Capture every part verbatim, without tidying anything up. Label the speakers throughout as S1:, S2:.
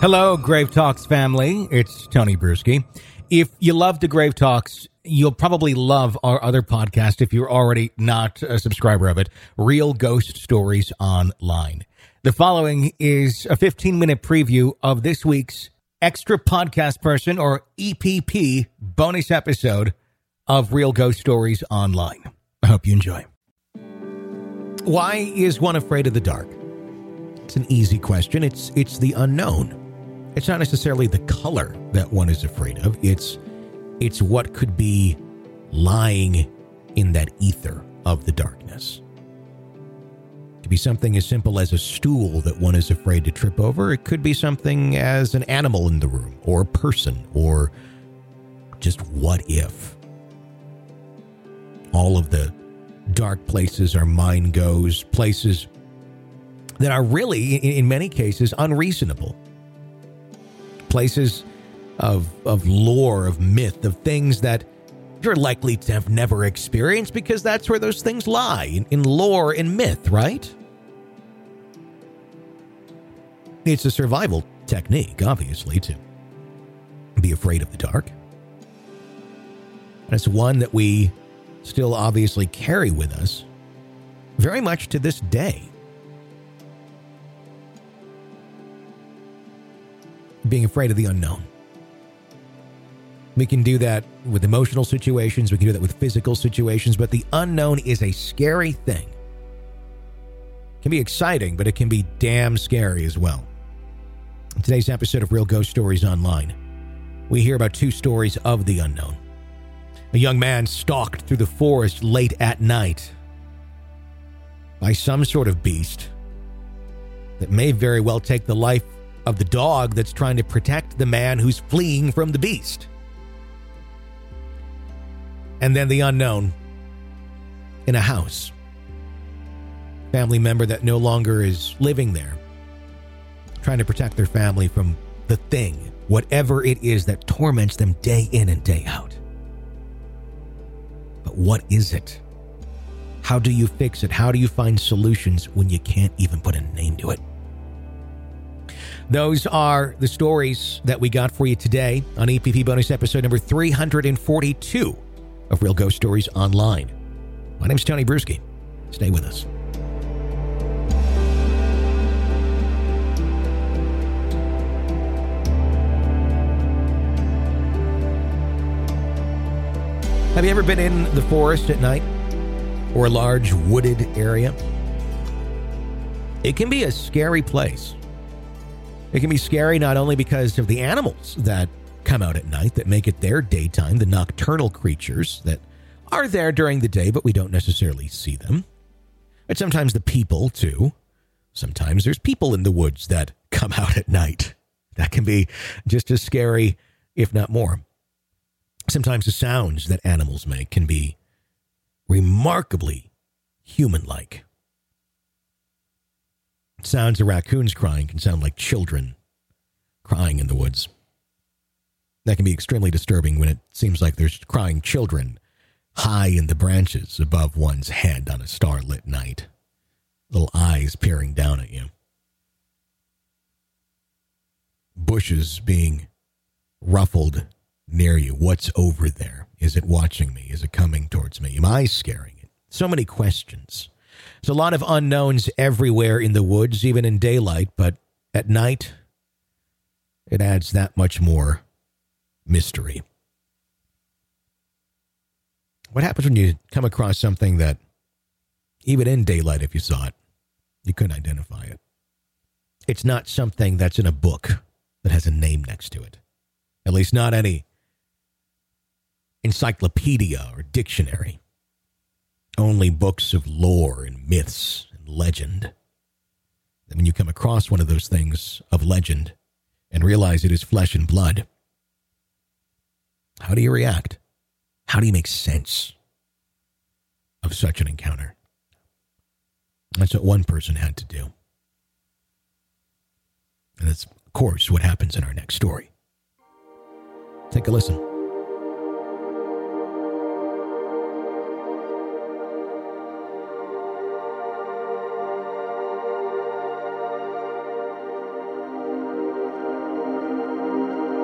S1: Hello, Grave Talks family. It's Tony Bruschi. If you love the Grave Talks, you'll probably love our other podcast if you're already not a subscriber of it, Real Ghost Stories Online. The following is a fifteen-minute preview of this week's Extra Podcast Person, or E P P, bonus episode of Real Ghost Stories Online. I hope you enjoy. Why is one afraid of the dark? It's an easy question. It's it's the unknown. It's not necessarily the color that one is afraid of. It's it's what could be lying in that ether of the darkness. It could be something as simple as a stool that one is afraid to trip over. It could be something as an animal in the room, or a person, or just what if. All of the dark places our mind goes, places that are really, in many cases, unreasonable. Places of of lore, of myth, of things that you're likely to have never experienced because that's where those things lie, in, in lore and myth, right? It's a survival technique, obviously, to be afraid of the dark. And it's one that we still obviously carry with us very much to this day. Being afraid of the unknown. We can do that with emotional situations. We can do that with physical situations. But the unknown is a scary thing. It can be exciting, but it can be damn scary as well. In today's episode of Real Ghost Stories Online, we hear about two stories of the unknown. A young man stalked through the forest late at night by some sort of beast that may very well take the life of the dog that's trying to protect the man who's fleeing from the beast. And then the unknown in a house. Family member that no longer is living there, trying to protect their family from the thing, whatever it is that torments them day in and day out. But what is it? How do you fix it? How do you find solutions when you can't even put a name to it? Those are the stories that we got for you today on E P P bonus episode number three hundred forty-two of Real Ghost Stories Online. My name's Tony Bruschi. Stay with us. Have you ever been in the forest at night or a large wooded area? It can be a scary place. It can be scary not only because of the animals that come out at night that make it their daytime, the nocturnal creatures that are there during the day, but we don't necessarily see them. But sometimes the people, too. Sometimes there's people in the woods that come out at night. That can be just as scary, if not more. Sometimes the sounds that animals make can be remarkably human-like. Sounds of raccoons crying can sound like children crying in the woods. That can be extremely disturbing when it seems like there's crying children high in the branches above one's head on a starlit night. Little eyes peering down at you. Bushes being ruffled near you. What's over there? Is it watching me? Is it coming towards me? Am I scaring it? So many questions. There's a lot of unknowns everywhere in the woods, even in daylight, but at night, it adds that much more mystery. What happens when you come across something that, even in daylight, if you saw it, you couldn't identify it? It's not something that's in a book that has a name next to it. At least not any encyclopedia or dictionary. Only books of lore and myths and legend. And when you come across one of those things of legend and realize it is flesh and blood, how do you react? How do you make sense of such an encounter? That's what one person had to do. And that's, of course, what happens in our next story. Take a listen.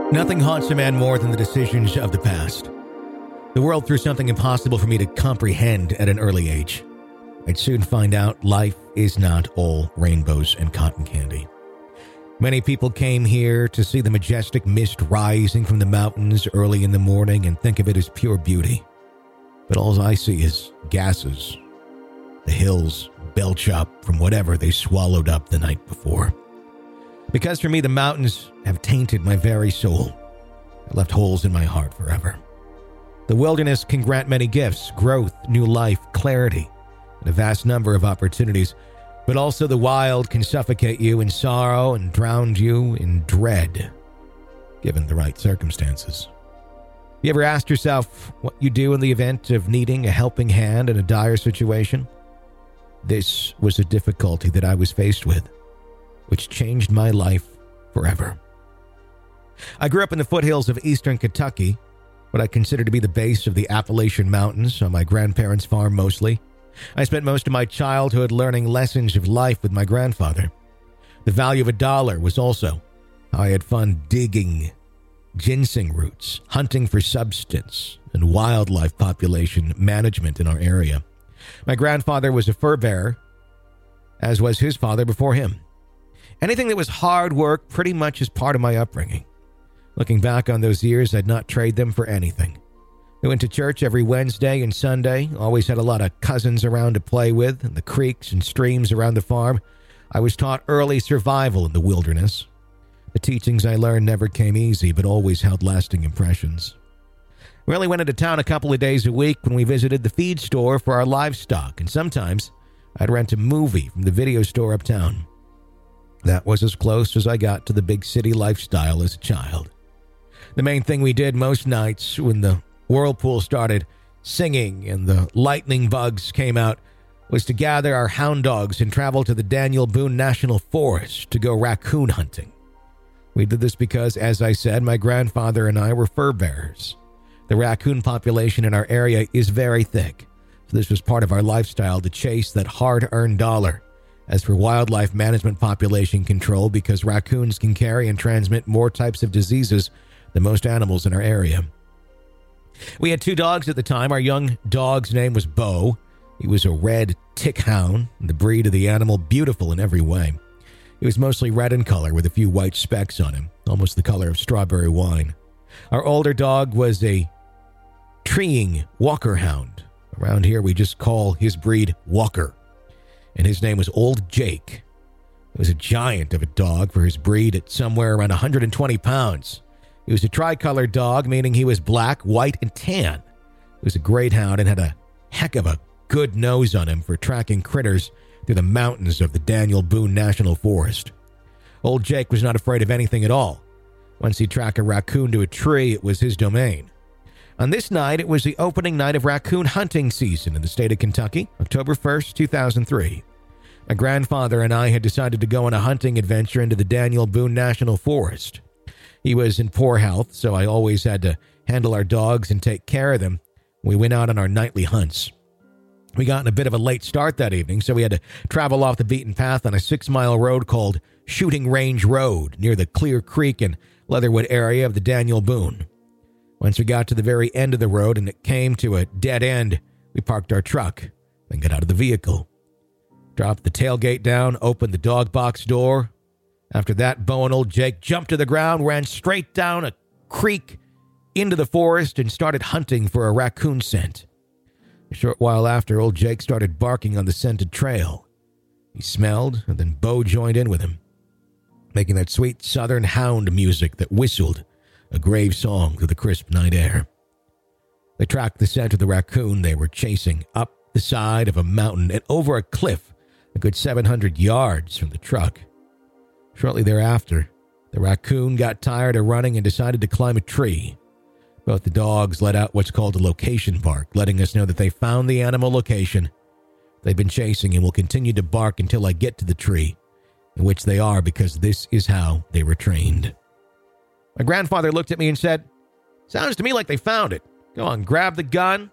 S1: Nothing haunts a man more than the decisions of the past. The world threw something impossible for me to comprehend at an early age. I'd soon find out life is not all rainbows and cotton candy. Many people came here to see the majestic mist rising from the mountains early in the morning and think of it as pure beauty. But all I see is gases. The hills belch up from whatever they swallowed up the night before. Because for me, the mountains have tainted my very soul. It left holes in my heart forever. The wilderness can grant many gifts, growth, new life, clarity, and a vast number of opportunities. But also the wild can suffocate you in sorrow and drown you in dread, given the right circumstances. You ever asked yourself what you do in the event of needing a helping hand in a dire situation? This was a difficulty that I was faced with, which changed my life forever. I grew up in the foothills of eastern Kentucky, what I consider to be the base of the Appalachian Mountains, on my grandparents' farm mostly. I spent most of my childhood learning lessons of life with my grandfather. The value of a dollar was also how I had fun digging ginseng roots, hunting for substance, and wildlife population management in our area. My grandfather was a fur bearer, as was his father before him. Anything that was hard work pretty much is part of my upbringing. Looking back on those years, I'd not trade them for anything. I went to church every Wednesday and Sunday, always had a lot of cousins around to play with, and the creeks and streams around the farm. I was taught early survival in the wilderness. The teachings I learned never came easy, but always held lasting impressions. We only went into town a couple of days a week when we visited the feed store for our livestock, and sometimes I'd rent a movie from the video store uptown. That was as close as I got to the big city lifestyle as a child. The main thing we did most nights when the whirlpool started singing and the lightning bugs came out was to gather our hound dogs and travel to the Daniel Boone National Forest to go raccoon hunting. We did this because, as I said, my grandfather and I were fur bearers. The raccoon population in our area is very thick, so this was part of our lifestyle to chase that hard-earned dollar. As for wildlife management population control, because raccoons can carry and transmit more types of diseases than most animals in our area. We had two dogs at the time. Our young dog's name was Bo. He was a red tick hound, the breed of the animal, beautiful in every way. He was mostly red in color with a few white specks on him, almost the color of strawberry wine. Our older dog was a treeing walker hound. Around here, we just call his breed Walker. And his name was Old Jake. He was a giant of a dog for his breed at somewhere around one hundred twenty pounds. He was a tricolor dog, meaning he was black, white, and tan. He was a great hound and had a heck of a good nose on him for tracking critters through the mountains of the Daniel Boone National Forest. Old Jake was not afraid of anything at all. Once he'd track a raccoon to a tree, it was his domain. On this night, it was the opening night of raccoon hunting season in the state of Kentucky, October first, two thousand three. My grandfather and I had decided to go on a hunting adventure into the Daniel Boone National Forest. He was in poor health, so I always had to handle our dogs and take care of them. We went out on our nightly hunts. We got in a bit of a late start that evening, so we had to travel off the beaten path on a six-mile road called Shooting Range Road near the Clear Creek and Leatherwood area of the Daniel Boone. Once we got to the very end of the road and it came to a dead end, we parked our truck, then got out of the vehicle. Dropped the tailgate down, opened the dog box door. After that, Bo and Old Jake jumped to the ground, ran straight down a creek into the forest, and started hunting for a raccoon scent. A short while after, Old Jake started barking on the scented trail. He smelled, and then Bo joined in with him, making that sweet southern hound music that whistled a grave song through the crisp night air. They tracked the scent of the raccoon they were chasing up the side of a mountain and over a cliff a good seven hundred yards from the truck. Shortly thereafter, the raccoon got tired of running and decided to climb a tree. Both the dogs let out what's called a location bark, letting us know that they found the animal location. They've been chasing and will continue to bark until I get to the tree, in which they are because this is how they were trained. My grandfather looked at me and said, "Sounds to me like they found it. Go on, grab the gun.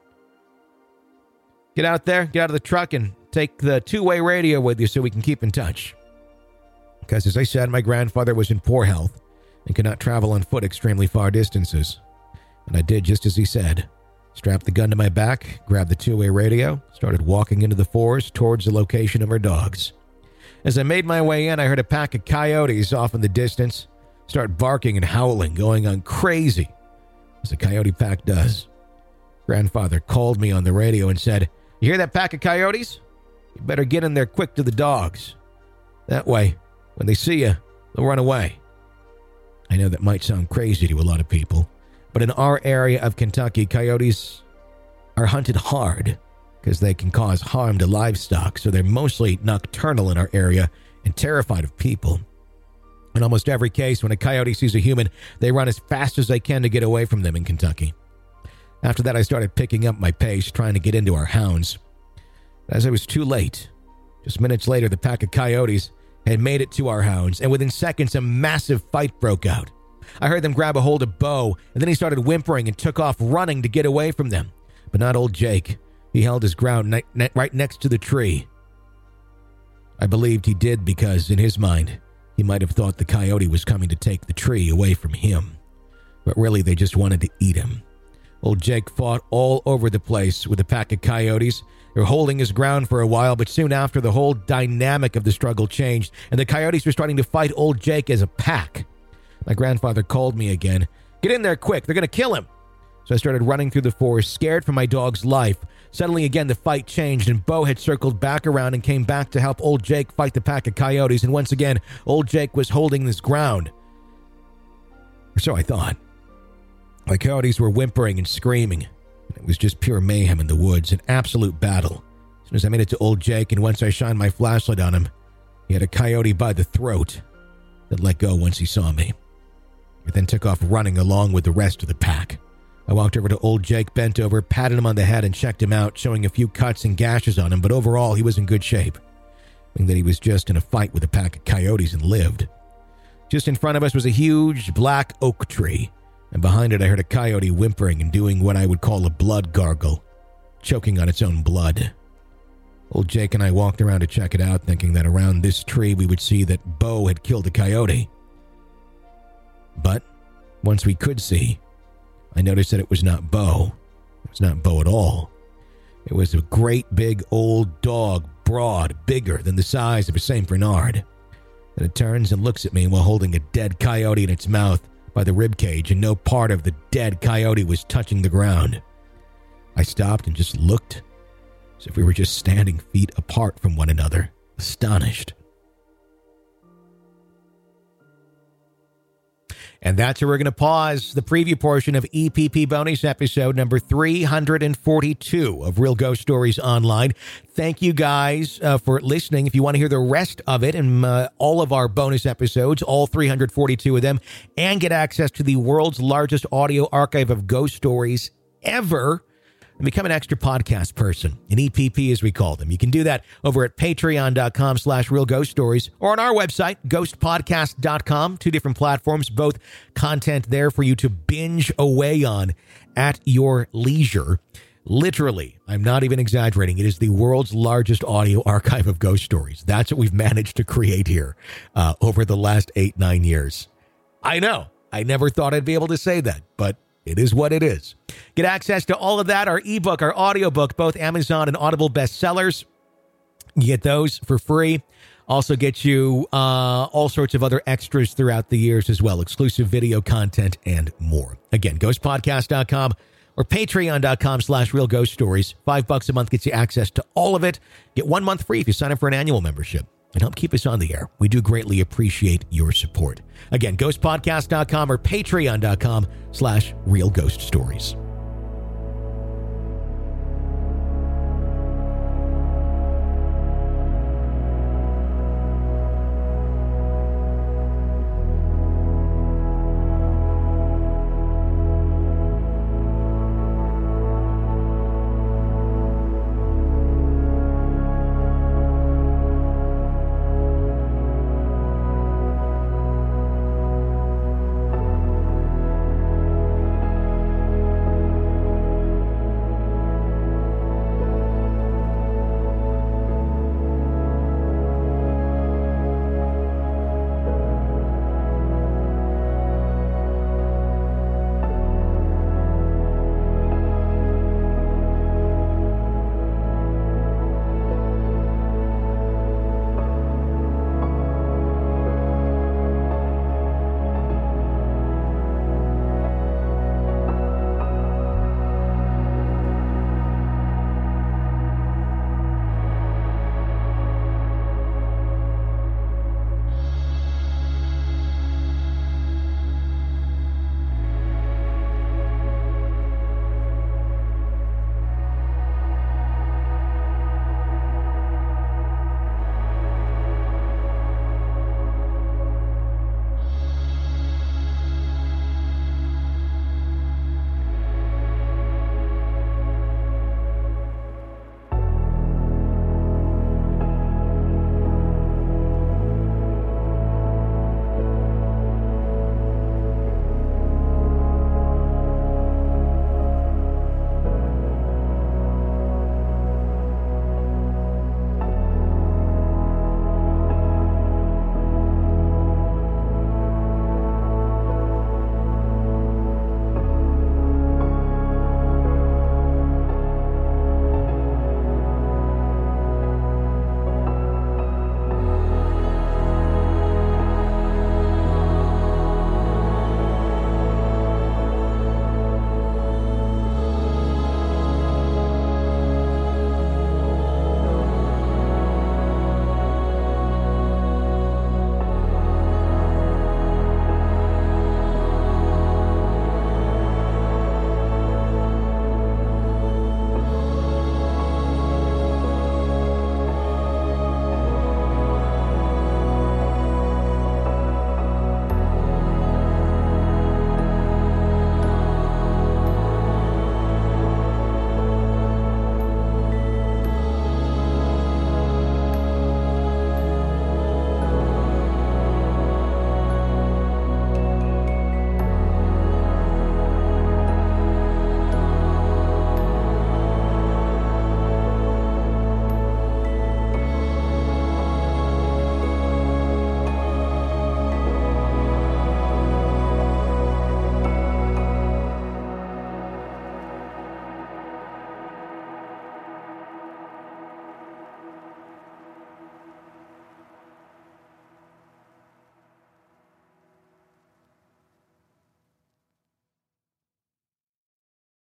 S1: Get out there, get out of the truck, and take the two-way radio with you so we can keep in touch." Because, as I said, my grandfather was in poor health, and could not travel on foot extremely far distances. And I did just as he said. Strapped the gun to my back, grabbed the two-way radio, started walking into the forest towards the location of our dogs. As I made my way in, I heard a pack of coyotes off in the distance start barking and howling, going on crazy, as a coyote pack does. Grandfather called me on the radio and said, "You hear that pack of coyotes? You better get in there quick to the dogs. That way, when they see you, they'll run away." I know that might sound crazy to a lot of people, but in our area of Kentucky, coyotes are hunted hard because they can cause harm to livestock, so they're mostly nocturnal in our area and terrified of people. In almost every case, when a coyote sees a human, they run as fast as they can to get away from them in Kentucky. After that, I started picking up my pace, trying to get into our hounds. As it was too late, just minutes later, the pack of coyotes had made it to our hounds, and within seconds, a massive fight broke out. I heard them grab a hold of Bo, and then he started whimpering and took off running to get away from them. But not old Jake. He held his ground ne- ne- right next to the tree. I believed he did because, in his mind, he might have thought the coyote was coming to take the tree away from him. But really, they just wanted to eat him. Old Jake fought all over the place with a pack of coyotes. They were holding his ground for a while, but soon after, the whole dynamic of the struggle changed, and the coyotes were starting to fight old Jake as a pack. My grandfather called me again. "Get in there quick, they're going to kill him." So I started running through the forest, scared for my dog's life. Suddenly again, the fight changed, and Bo had circled back around and came back to help old Jake fight the pack of coyotes, and once again, old Jake was holding his ground. Or so I thought. My coyotes were whimpering and screaming. It was just pure mayhem in the woods, an absolute battle. As soon as I made it to old Jake, and once I shined my flashlight on him, he had a coyote by the throat that let go once he saw me. He then took off running along with the rest of the pack. I walked over to old Jake, bent over, patted him on the head, and checked him out, showing a few cuts and gashes on him, but overall he was in good shape, meaning that he was just in a fight with a pack of coyotes and lived. Just in front of us was a huge black oak tree, and behind it I heard a coyote whimpering and doing what I would call a blood gargle, choking on its own blood. Old Jake and I walked around to check it out, thinking that around this tree we would see that Bo had killed a coyote. But once we could see, I noticed that it was not Bo. It was not Bo at all. It was a great big old dog, broad, bigger than the size of a Saint Bernard. Then it turns and looks at me while holding a dead coyote in its mouth by the ribcage, and no part of the dead coyote was touching the ground. I stopped and just looked, as if we were just standing feet apart from one another, astonished. And that's where we're going to pause the preview portion of E P P bonus episode number three hundred forty-two of Real Ghost Stories Online. Thank you guys uh, for listening. If you want to hear the rest of it and uh, all of our bonus episodes, all three hundred forty-two of them, and get access to the world's largest audio archive of ghost stories ever, and become an extra podcast person, an E P P as we call them. You can do that over at patreon.com slash real ghost stories or on our website, ghost podcast dot com. Two different platforms, both content there for you to binge away on at your leisure. Literally, I'm not even exaggerating. It is the world's largest audio archive of ghost stories. That's what we've managed to create here uh, over the last eight, nine years. I know. I never thought I'd be able to say that, but it is what it is. Get access to all of that, our ebook, our audiobook, both Amazon and Audible bestsellers. You get those for free. Also get you uh, all sorts of other extras throughout the years as well, exclusive video content and more. Again, ghost podcast dot com or patreon.com slash real ghost stories. Five bucks a month gets you access to all of it. Get one month free if you sign up for an annual membership. And help keep us on the air. We do greatly appreciate your support. Again, ghost podcast dot com or patreon.com slash real ghost stories.